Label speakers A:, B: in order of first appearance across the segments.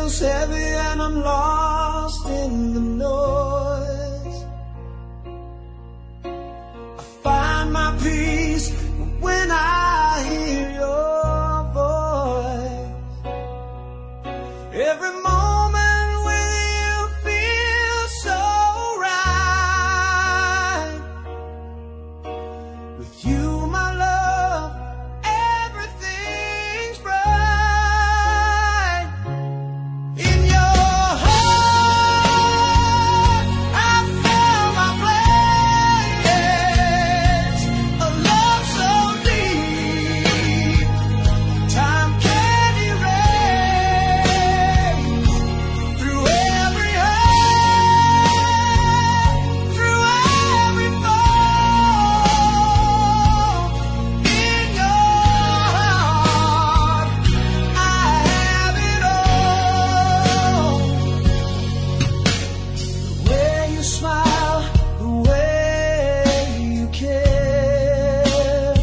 A: feels heavy and I'm lost in the noise. I find my peace when I hear your voice. Every moment with you feels so right. With you, my love, everything's bright. In your heart, I found my place. A love so deep, time can't erase. Through every hurt, through every fall. In your heart, I have it all. The way you smile, the way you care.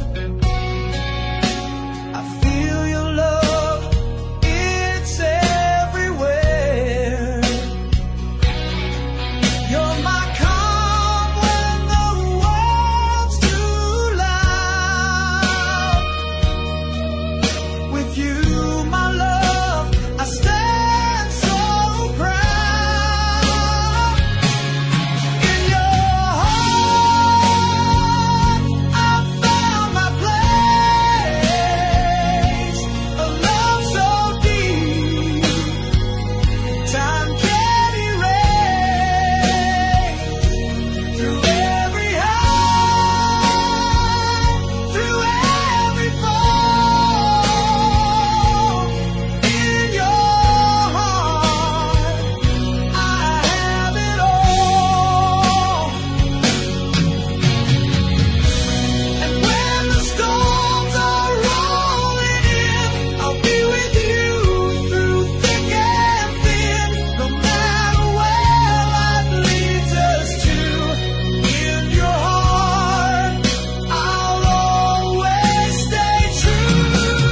A: I feel your love, it's everywhere. You're my calm when the world's too loud. With you, my love, I stand so proud. In your heart, I found my place. A love so deep, time can't erase. Through every high, through every fall. In your heart, I have it all. And when the storms are rolling in, I'll be with you through thick and thin. No matter where life leads us to, in your heart, I'll always stay true.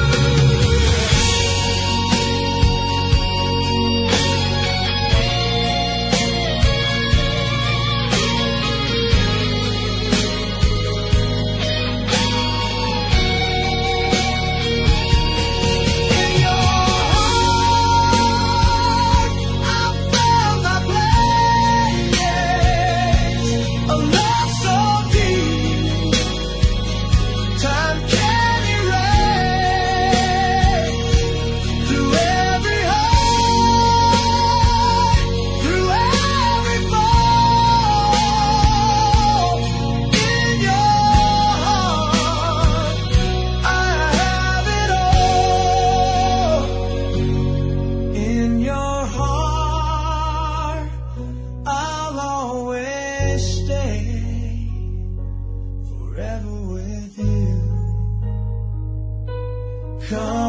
A: In your heart, I found my place. A love so deep, time can't erase. Through every high, through every fall. In your heart, I have it all. In your heart, I'll always stay forever with you. Come